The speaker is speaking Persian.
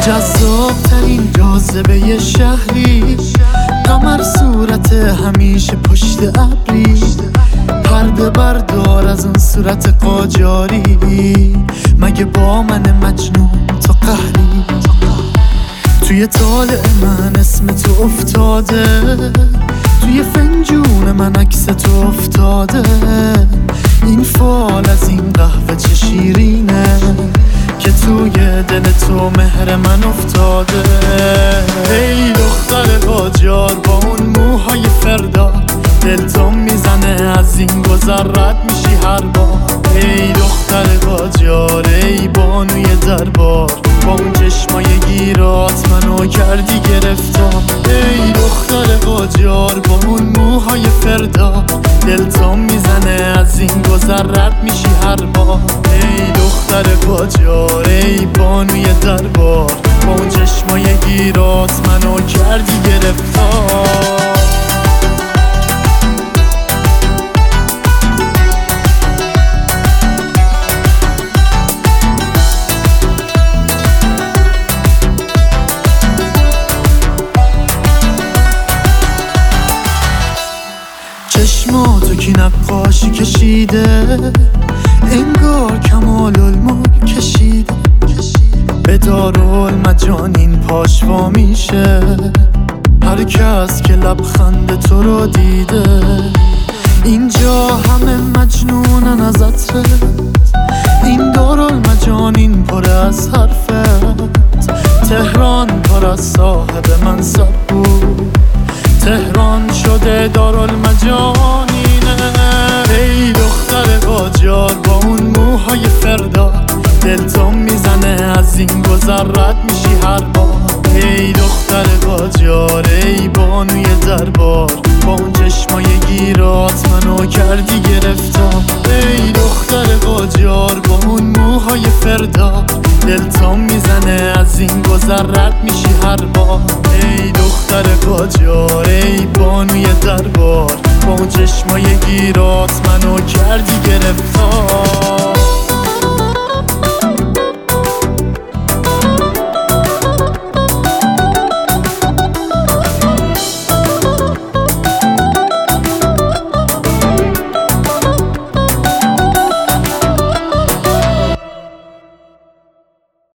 جذابترین جاذبه شهری، قمر صورت همیشه پشت ابری، پرده بردار از اون صورت قاجاری، مگه با من مجنون تو قهری؟ توی طالع من اسم تو افتاده، توی فنجون من عکس تو افتاده، این فال از این قهوه چه شیرینه که توی دل تو مهر من افتاده. ای دختر قاجار با اون موهای فردا، دلتون میزنه از این گذر رد میشی هر بار. ای دختر قاجار ای بانوی دربار، با اون چشمای گیرات منو کردی گرفتار. ای دختر قاجار با اون موهای فردا، دلتون میزنه از این گذر رد میشی هر بار. ای دختر قاجار ای بانوی دربار، با اون چشمای گیرات منو کردی گرفتار. چشماتو کی نقاشی کشیده، انگار کمال الملک کشیده، به دارالمجانین پاش وا میشه هر کس که لبخند تو رو دیده. اینجا همه مجنونن از عطرت، این دارالمجانین پر از حرفت، تهران پر از صاحب منصب بود، تهران شده دارالمجانینه. ای دختر قاجار با اون موهای فردا، دلتون میزنه از این گذر رد میشی هر بار. ای دختر قاجار ای بانوی دربار، با اون چشمای گیرات منو کردی گرفتار. ای دختر قاجار با اون موهای فردا، دلتون میزنه از این گذر رد میشی هر بار. ای دختر قاجار ای بانوی دربار، با اون چشمای گیرات منو کردی گرفتار.